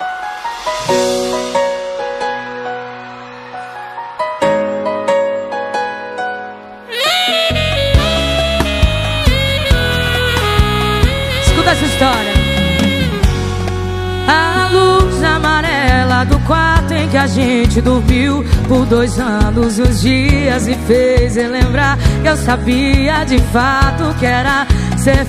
Escuta essa história. A luz amarela do quarto em que a gente dormiu por 2 anos e uns dias me fez relembrar que eu sabia de fato que era ser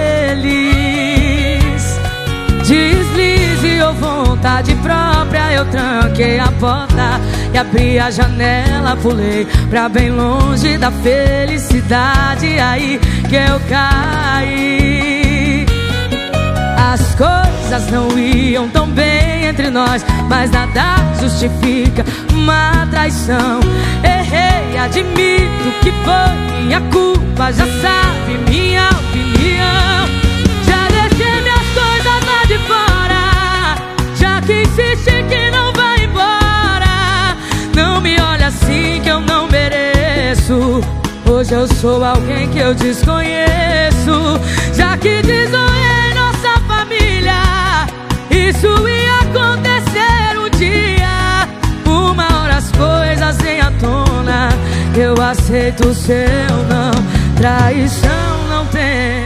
feliz. Deslize ou vontade própria, eu tranquei a porta e abri a janela, pulei pra bem longe da felicidade. Aí que eu caí. As coisas não iam tão bem entre nós, mas nada justifica uma traição. Errei, admito que foi minha culpa, já sabe minha opinião. Já deixei minhas coisas lá de fora, já que insiste que não vai embora. Não me olha assim que eu não mereço. Hoje eu sou alguém que eu desconheço. Já que desonrei nossa família, isso ia acontecer um dia. Uma hora as coisas vêm à tona, eu aceito o seu não. Traição não tem.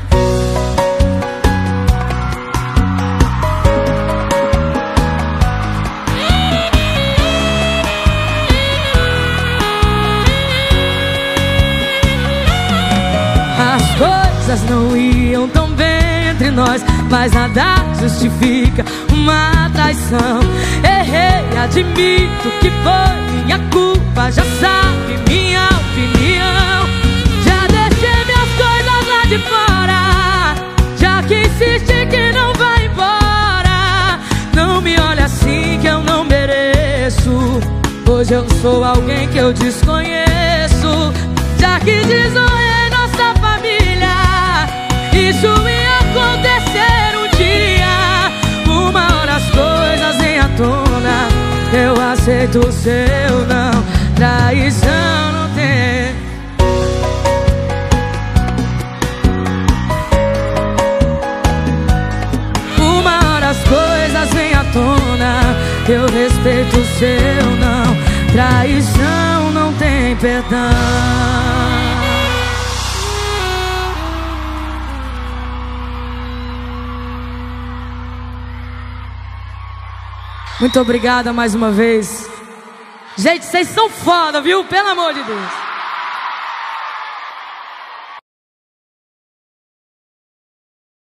As coisas não iam tão bem entre nós, mas nada justifica uma traição. Errei, admito que foi minha culpa, já sabe minha opinião. Já deixei minhas coisas lá de fora, já que insiste que não vai embora. Não me olha assim que eu não mereço. Hoje eu sou alguém que eu desconheço. Já que desonrei nossa família, isso ia acontecer um dia. Uma hora as coisas vêm à tona, eu aceito o seu não. Traição não tem. Uma hora as coisas vêm à tona, eu respeito o seu não. Traição não tem perdão. Muito obrigada mais uma vez. Gente, vocês são foda, viu? Pelo amor de Deus.